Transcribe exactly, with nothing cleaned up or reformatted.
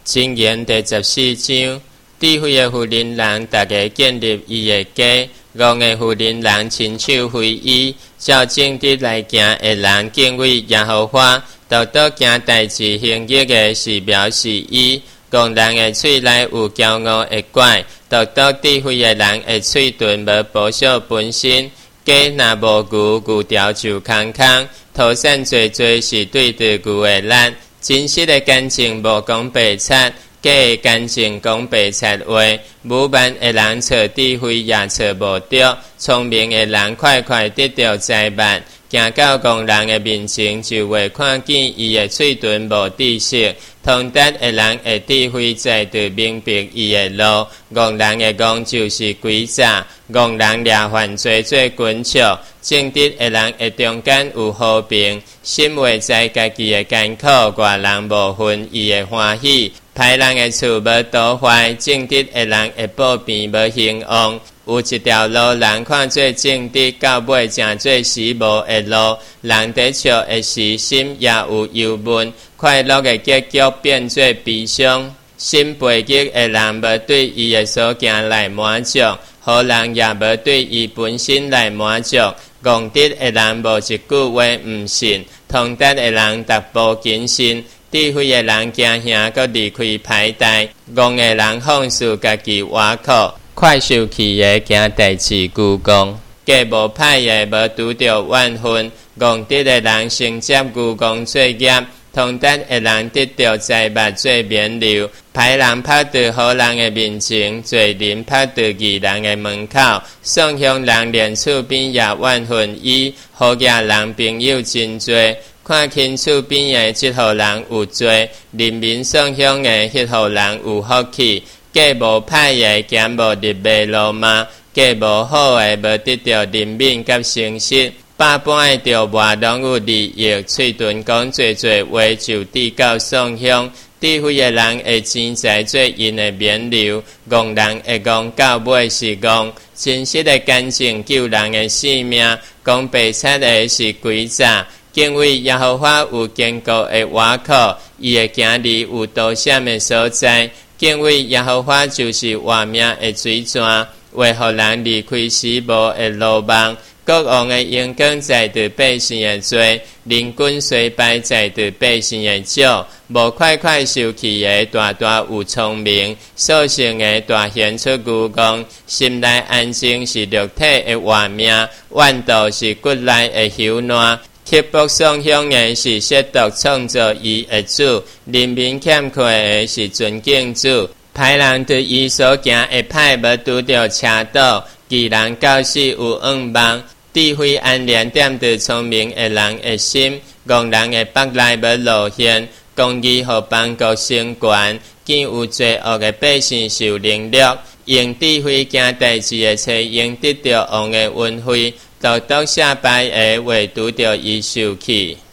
箴言第十四章，智慧的妇人人，大家建立伊的家；戆的妇人人，亲手非伊。照正直来行的人，敬畏耶和华；独独行代志行义的，是藐视伊。戆人的嘴内有骄傲的拐，独独智慧的人的嘴唇无保守本身。鸡若无牛，牛条就空空；涂散做做是对着牛的力。真实的干净无讲白贼，假的干净讲白贼话。武慢的人找智慧也找无着，聪明的人快快得到财物。行到戆人的面前，就会看见伊的嘴唇无知识。通达的人的智慧在着明白伊的路，戆人的戆就是诡诈。戆人掠犯罪做滚笑，正直的人的中间有和平。心话在家己的艰苦，外人无分伊的欢喜。歹人的厝无倒坏，正直的人的报边无兴旺。有一条路，人看做正直，到尾正做死无的路。人在笑的时，心也有忧闷；快乐的结局变做悲伤。心背逆的人无对伊的所行来满足，好人也无对伊本身来满足。戆直的人无一句话毋信，通达的人逐步谨慎。智慧的人惊吓，搁离开歹代；戆的人放肆家己挖苦，快受气的行代志鞠躬。假无歹的无拄着怨恨，戆直的人承接鞠躬作业。通达的人得到财物做免流，歹人拍在好人的面前，罪人拍在义人的门口。丧乡人连厝边也怨恨伊，好野人朋友真多。看清厝边的即号人有罪，人民丧乡的迄号人有福气。假无歹的行无入迷路嘛，假无好的无得到人民甲诚实。百般的着话拢有利益，嘴唇讲做做话就抵到丧乡。智慧的人会钱财做因的免流，戆人会讲到尾是戆。真实的干净救人的性命，讲白贼的是诡诈。敬畏耶和华有坚固的瓦靠，伊的行离有多险的所在。敬畏耶和华就是活命的水泉，为互人离开死无的路网。国王的荣光在着百姓的罪，人君衰败在着百姓的少。无快快受气的大大有聪明，所剩的大显出愚公。心内安静是肉体的活命，怨妒是骨内的朽烂。刻薄丧乡的是亵渎创造伊的主，人民欠缺的是尊敬主。歹人对伊所行的歹无拄着车倒，义人到死有恩望。智慧安然踮伫聪明的人的心，戆人的腹内无露现。公义互邦国升悬，见有罪恶的百姓受凌辱。用智慧行代志的才用得到王的恩惠，独独下拜的会拄着伊受气。